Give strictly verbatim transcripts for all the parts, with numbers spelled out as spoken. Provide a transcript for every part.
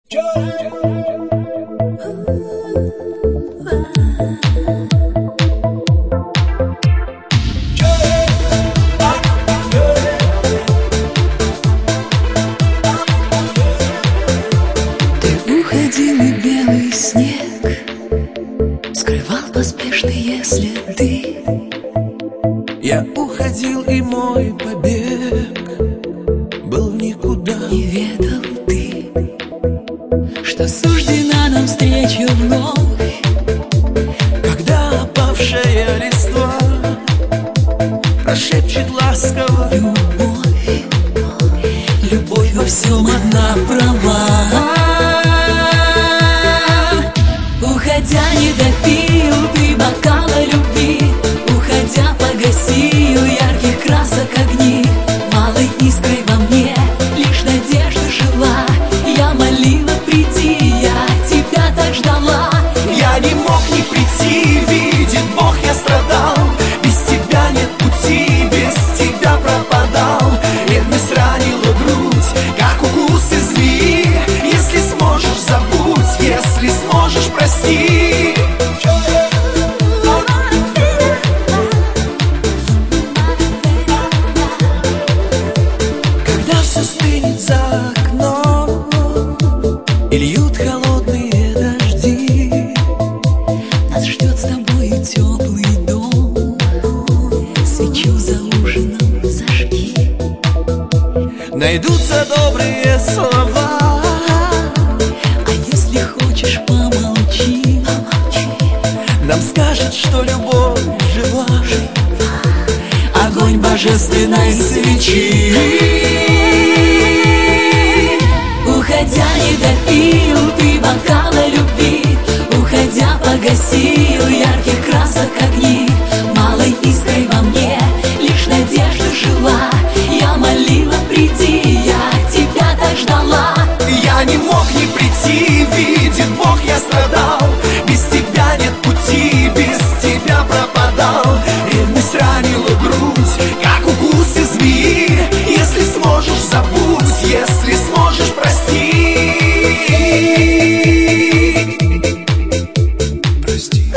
Уходил и белый снег скрывал поспешные следы. Я уходил, и мой побег был в никуда. Не ведал ты, что суждена нам встреча вновь, когда опавшая листва прошепчет ласково: любовь, любовь во всем одна права. Уходя, не допил ты бокала любви, уходя, погасил ярких красок огни. Малой искрой во мне лишь надежда жила. Я молила, приди, я тебя так ждала. Я не мог не прийти, видит Бог, я страдал. Без тебя нет пути, без тебя пропадал. Ревность ранила грудь, как укусы змеи. Если сможешь, забудь, если сможешь, прости. Когда все стынет за окном и льют холодные дожди, нас ждет с тобой теплый дом. Свечу за ужином зажги. найдутся добрые слова. А если хочешь, помолчи, Нам скажет, что любовь жива, огонь божественной свечи. Уходя, не допил ты бокала любви, уходя, погасил ярких красок огни. Малой искрой во мне лишь надежда жила. Я молила, приди, я тебя так ждала. Я не мог не прийти, видит Бог, я страдал. Без тебя нет пути, без тебя пропадал. Ревность ранила грудь, как укусы змеи. Если сможешь, забудь, если сможешь, прости. Прости.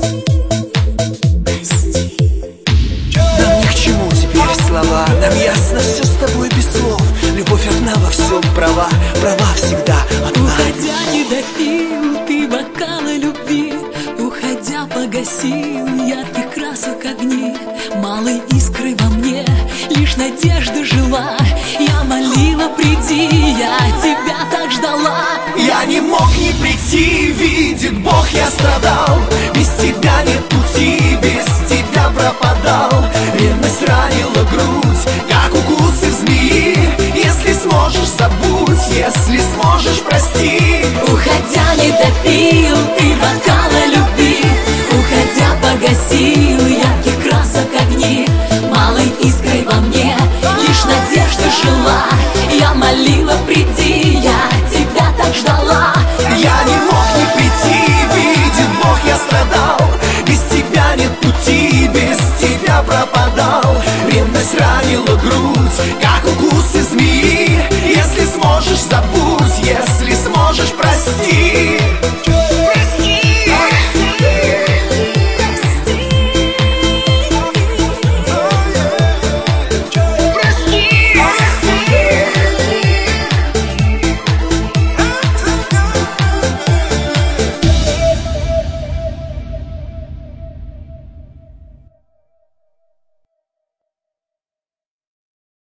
Нам ни к чему теперь слова, нам ясно все с тобой без слов. Любовь одна во всем права, права всегда одна. Уходя, не допил ты бокала любви, уходя, погасил ярких красок огни. Малой искрой во мне лишь надежда жила. Я молила, приди, я тебя так ждала. Я не мог не прийти, видит Бог, я страдал. Без тебя нет пути, без тебя пропадал. Ревность ранила грудь, как укусы змеи. Если сможешь, забудь, если сможешь, прости. Уходя, не допил ты бокала любви, уходя, погасил ярких красок огни. Малой искрой во мне лишь надежда жила. Я молила, приди, я тебя так ждала. Я не мог не прийти, видит Бог, я страдал. Без тебя нет пути, без тебя пропадал. Ревность ранила грудь,